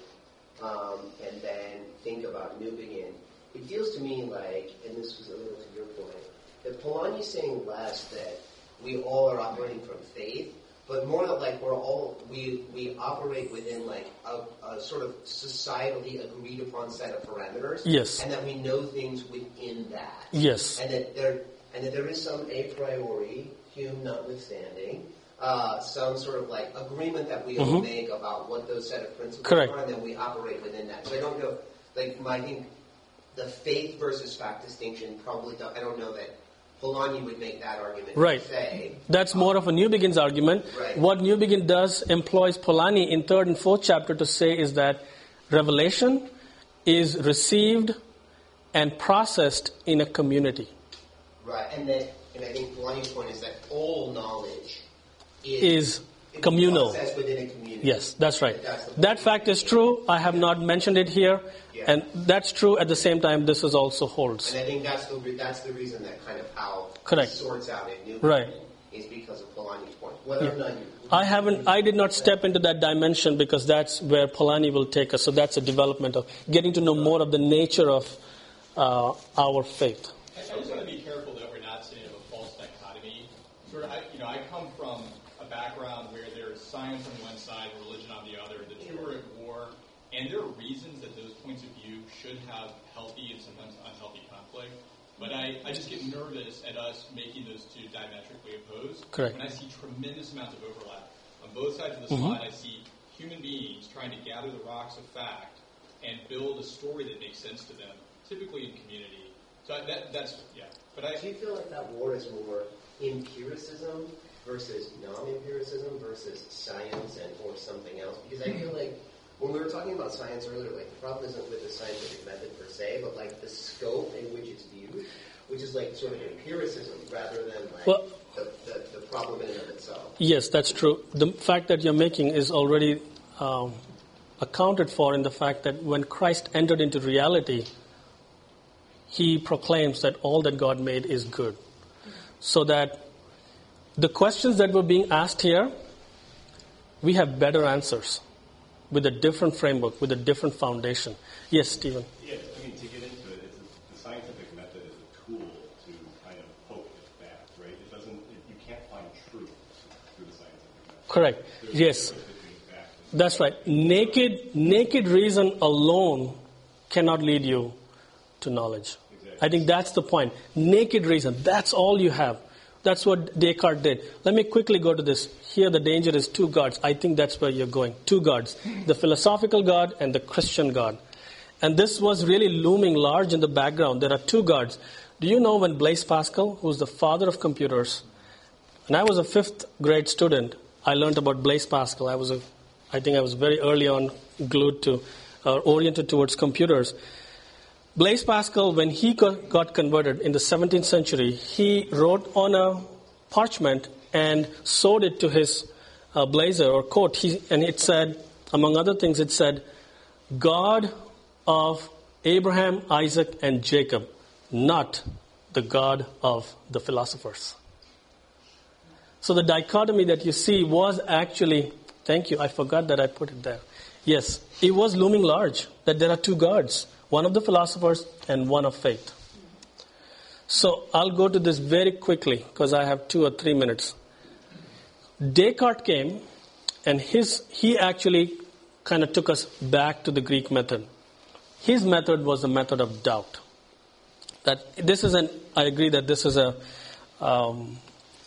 um, and then think about Newbegin, it feels to me like, and this was a little to your point, that Polanyi's saying less that we all are operating from faith, but more like we're all, we we operate within like a, a sort of societally agreed upon set of parameters. Yes. And that we know things within that. Yes. And that there and that there is some a priori, Hume notwithstanding, uh, some sort of like agreement that we all mm-hmm. make about what those set of principles Correct. are, and then we operate within that. So I don't know, like my, I think the faith versus fact distinction probably don't, I don't know that Polanyi would make that argument. Right. Say, That's more of a Newbegin's argument. Right. What Newbegin does employs Polanyi in third and fourth chapter to say is that revelation is received and processed in a community. Right, and that, and I think Polanyi's point is that all knowledge is, Is communal. processed within a community. Yes, that's right. That's the That fact is true. I have not mentioned it here. Yeah. And that's true. At the same time, this is also holds. And I think that's the re- that's the reason that kind of how Correct. it sorts out in New Right. is because of Polanyi's point. Whether or not you, I haven't. I did not step into that dimension because that's where Polanyi will take us. So that's a development of getting to know more of the nature of uh, our faith. I just want to be careful that we're not setting up a false dichotomy. Sort of, I, you know, I come from a background where there's science on one side, religion on the other. The two are at war, and there are reasons that those points of view should have healthy and sometimes unhealthy conflict. But I, I just get nervous at us making those two diametrically opposed. Correct. When I see tremendous amounts of overlap. On both sides of the Mm-hmm. slide, I see human beings trying to gather the rocks of fact and build a story that makes sense to them, typically in community. So I, that, that's, yeah. But I, do you feel like that war is more empiricism versus non-empiricism versus science and or something else? Because I feel like when we were talking about science earlier, like the problem isn't with the scientific method per se, but like the scope in which it's viewed, which is like sort of empiricism rather than like Well, the, the, the problem in and of itself. Yes, that's true. The fact that you're making is already um, accounted for in the fact that when Christ entered into reality, he proclaims that all that God made is good. So that the questions that were being asked here, we have better answers with a different framework, with a different foundation. Yes, Stephen? Yeah, I mean, to get into it, it's a, the scientific method is a tool to kind of poke at fact, right? It doesn't, it, you can't find truth through the scientific method. Correct. There's Yes. a difference between fact and That's right. Naked, naked reason alone cannot lead you to knowledge. Exactly. I think that's the point. Naked reason. That's all you have. That's what Descartes did. Let me quickly go to this. Here the danger is two gods. I think that's where you're going. Two gods. The philosophical God and the Christian God. And this was really looming large in the background. There are two gods. Do you know when Blaise Pascal, who's the father of computers, and I was a fifth grade student, I learned about Blaise Pascal. I was a, I think I was very early on glued to, uh, oriented towards computers. Blaise Pascal, when he got, got converted in the seventeenth century, he wrote on a parchment and sewed it to his uh, blazer or coat. He, and it said, among other things, it said, God of Abraham, Isaac, and Jacob, not the God of the philosophers. So the dichotomy that you see was actually, thank you, I forgot that I put it there. Yes, it was looming large, that there are two gods, one of the philosophers and one of faith. So I'll go to this very quickly because I have two or three minutes. Descartes came and his he actually kind of took us back to the Greek method. His method was the method of doubt. That this is an, I agree that this is a um,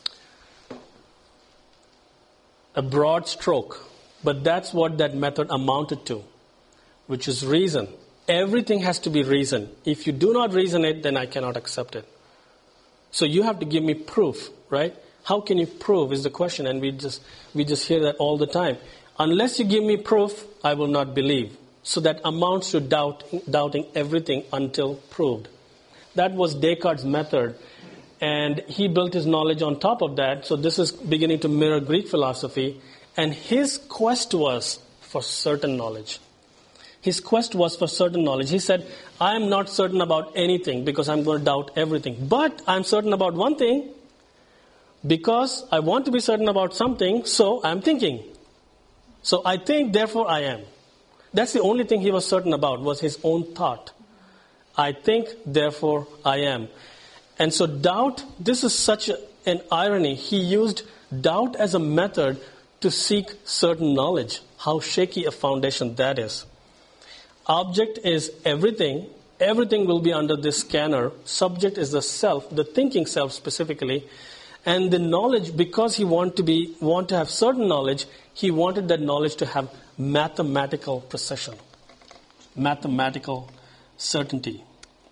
a broad stroke, but that's what that method amounted to, which is reason. Everything has to be reason. If you do not reason it, then I cannot accept it. So you have to give me proof, right? How can you prove is the question, and we just we just hear that all the time. Unless you give me proof, I will not believe. So that amounts to doubt, doubting everything until proved. That was Descartes' method, and he built his knowledge on top of that. So this is beginning to mirror Greek philosophy, and his quest was for certain knowledge. His quest was for certain knowledge. He said, I am not certain about anything because I'm going to doubt everything. But I'm certain about one thing because I want to be certain about something, so I'm thinking. So I think, therefore I am. That's the only thing he was certain about, was his own thought. I think, therefore I am. And so doubt, this is such a, an irony. He used doubt as a method to seek certain knowledge. How shaky a foundation that is. Object is everything. Everything will be under this scanner. Subject is the self, the thinking self specifically. And the knowledge, because he want to be want to have certain knowledge, he wanted that knowledge to have mathematical precision, mathematical certainty.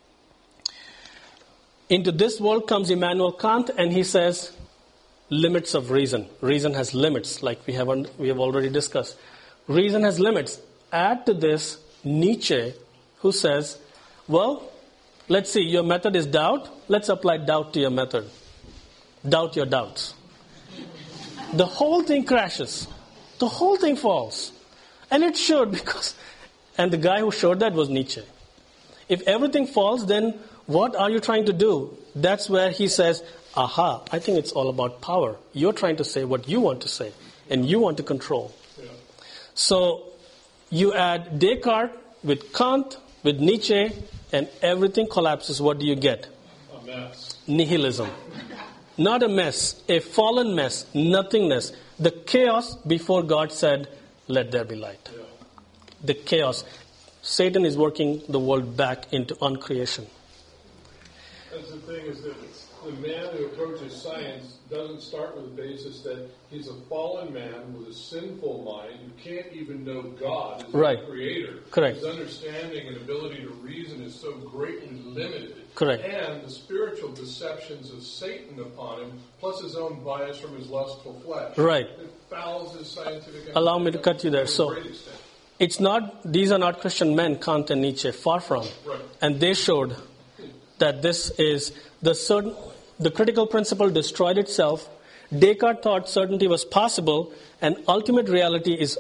Into this world comes Immanuel Kant, and he says, limits of reason. Reason has limits, like we have un- we have already discussed. Reason has limits. Add to this Nietzsche, who says, well, let's see, your method is doubt. Let's apply doubt to your method. Doubt your doubts. The whole thing crashes. The whole thing falls. And it should, because, and the guy who showed that was Nietzsche. If everything falls, then what are you trying to do? That's where he says, aha, I think it's all about power. You're trying to say what you want to say, and you want to control. Yeah. So you add Descartes with Kant, with Nietzsche, and everything collapses. What do you get? A mess. Nihilism. Not a mess, a fallen mess, nothingness. The chaos before God said, let there be light. Yeah. The chaos. Satan is working the world back into uncreation. That's the thing, is that the man who approaches science doesn't start with the basis that he's a fallen man with a sinful mind who can't even know God as right. the creator. Correct. His understanding and ability to reason is so greatly limited. Correct. And the spiritual deceptions of Satan upon him, plus his own bias from his lustful flesh. Right. It fouls his scientific... Allow me to cut you there. So, it's not, these are not Christian men, Kant and Nietzsche, far from. Right. And they showed that this is the certain, the critical principle destroyed itself. Descartes thought certainty was possible, and ultimate reality is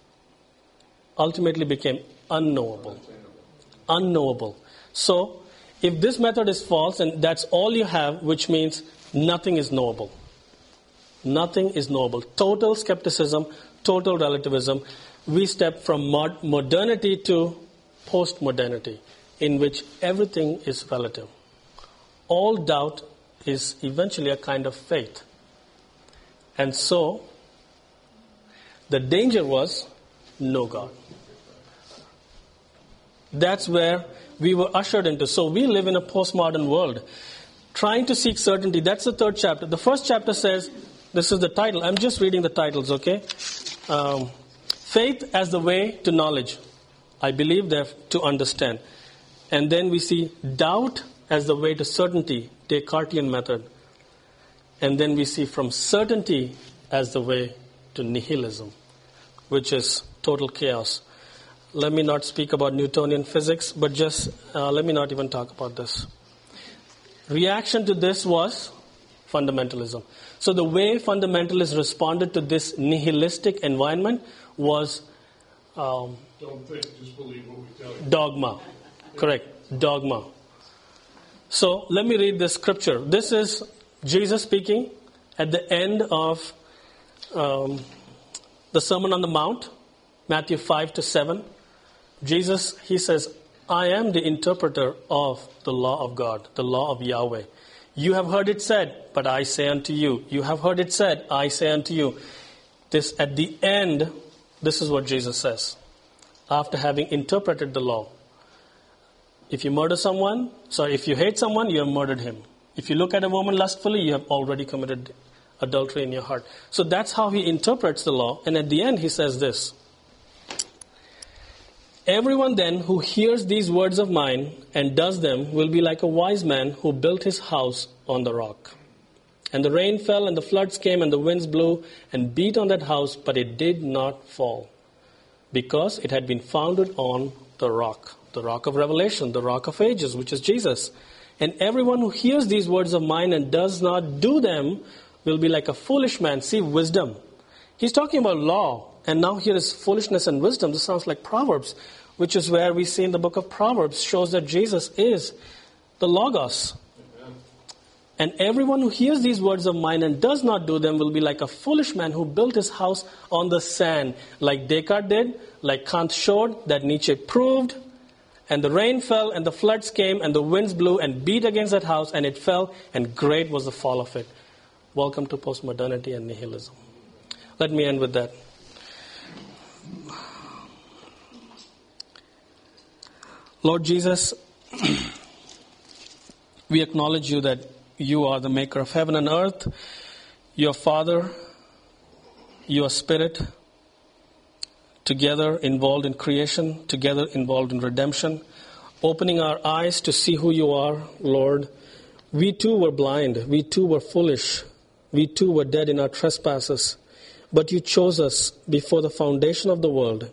ultimately became unknowable. Unknowable. So, if this method is false, and that's all you have, which means nothing is knowable. Nothing is knowable. Total skepticism, total relativism. We step from mod- modernity to post-modernity, in which everything is relative. All doubt is eventually a kind of faith. And so, the danger was no God. That's where we were ushered into. So we live in a postmodern world, trying to seek certainty. That's the third chapter. The first chapter says, this is the title. I'm just reading the titles, okay? Um, faith as the way to knowledge. I believe that to understand. And then we see doubt as the way to certainty, Descartesian method. And then we see from certainty as the way to nihilism, which is total chaos. Let me not speak about Newtonian physics, but just uh, let me not even talk about this. Reaction to this was fundamentalism. So the way fundamentalists responded to this nihilistic environment was um, don't think, just believe what we tell you. Dogma. Correct. Dogma. So let me read this scripture. This is Jesus speaking at the end of um, the Sermon on the Mount, Matthew five to seven. Jesus, he says, I am the interpreter of the law of God, the law of Yahweh. You have heard it said, but I say unto you. You have heard it said, I say unto you. This at the end, this is what Jesus says. After having interpreted the law. If you murder someone, sorry, if you hate someone, you have murdered him. If you look at a woman lustfully, you have already committed adultery in your heart. So that's how he interprets the law. And at the end, he says this. Everyone then who hears these words of mine and does them will be like a wise man who built his house on the rock. And the rain fell and the floods came and the winds blew and beat on that house, but it did not fall because it had been founded on the rock, the rock of revelation, the rock of ages, which is Jesus. And everyone who hears these words of mine and does not do them will be like a foolish man. See, wisdom. He's talking about law. And now here is foolishness and wisdom. This sounds like Proverbs. which is where we see in the book of Proverbs, shows that Jesus is the Logos. Amen. And everyone who hears these words of mine and does not do them will be like a foolish man who built his house on the sand, like Descartes did, like Kant showed, that Nietzsche proved. And the rain fell, and the floods came, and the winds blew and beat against that house, and it fell, and great was the fall of it. Welcome to postmodernity and nihilism. Let me end with that. Lord Jesus, we acknowledge you that you are the maker of heaven and earth. Your Father, your Spirit, together involved in creation, together involved in redemption, opening our eyes to see who you are, Lord. We too were blind. We too were foolish. We too were dead in our trespasses. But you chose us before the foundation of the world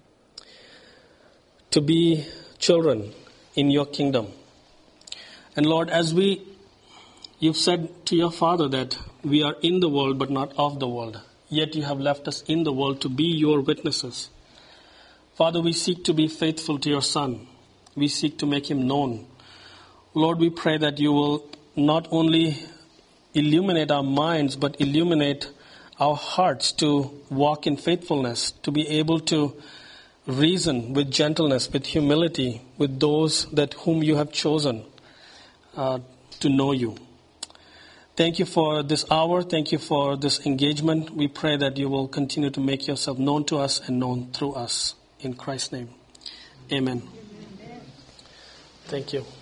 to be children in your kingdom. And Lord, as we, you've said to your Father that we are in the world but not of the world. Yet you have left us in the world to be your witnesses. Father, we seek to be faithful to your Son. We seek to make him known. Lord, we pray that you will not only illuminate our minds, but illuminate our hearts to walk in faithfulness, to be able to reason with gentleness, with humility, with those that whom you have chosen uh, to know you. Thank you for this hour. Thank you for this engagement. We pray that you will continue to make yourself known to us and known through us. In Christ's name, amen. Thank you.